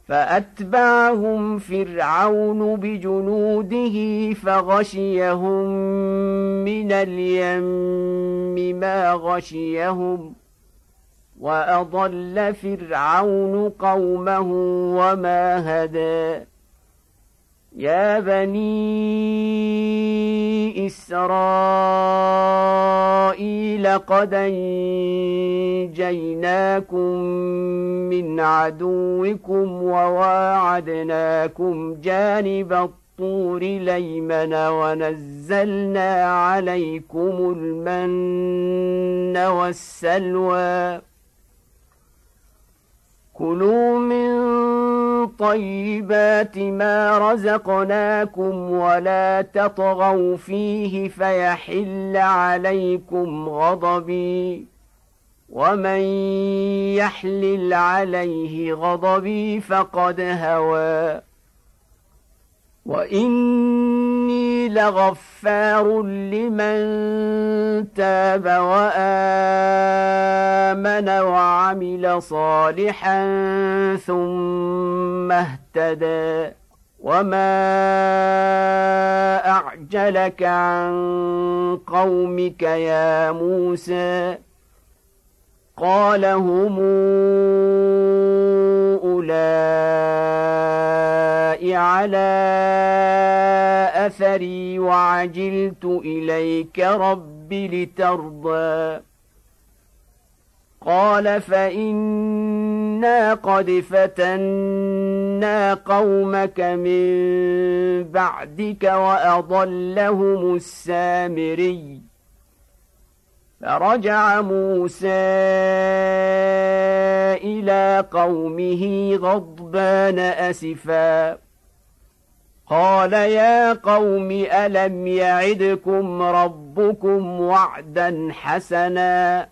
فأتبعهم فرعون بجنوده فغشيهم من اليم ما غشيهم وأضل فرعون قومه وما هدى يا بني إسرائيل قد أنجيناكم من عدوكم وواعدناكم جانب الطور الأيمن ونزلنا عليكم المن والسلوى كلوا من طيبات ما رزقناكم ولا تطغوا فيه فيحل عليكم غضبي ومن يحلل عليه غضبي فقد هوى وإني لغفار لمن تاب وآمن وعمل صالحا ثم اهتدى وما أعجلك عن قومك يا موسى قال هم أولئك على أثري وعجلت إليك رب لترضى قال فإنا قد فتنا قومك من بعدك وأضلهم السامري فرجع موسى إلى قومه غضبان أسفا قال يا قوم ألم يعدكم ربكم وعدا حسنا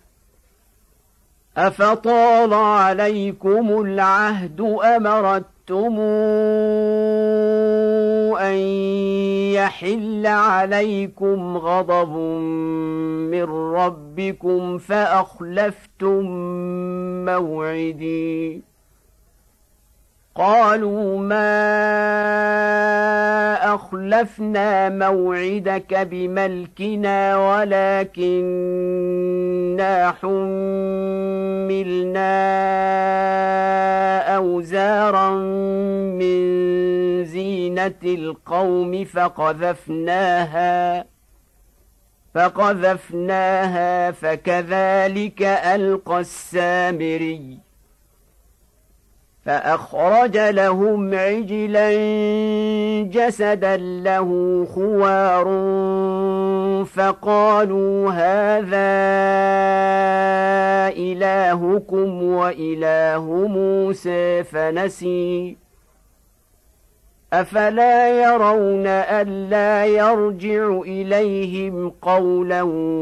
أفطال عليكم العهد أمرتم أن يحل عليكم غضب من ربكم فأخلفتم موعدي قالوا ما أخلفنا موعدك بملكنا ولكننا حملنا أوزارا من زينة القوم فقذفناها فكذلك ألقى السامري فأخرج لهم عجلا جسدا له خوار فقالوا هذا إلهكم وإله موسى فنسي أفلا يرون ألا يرجع إليهم قولا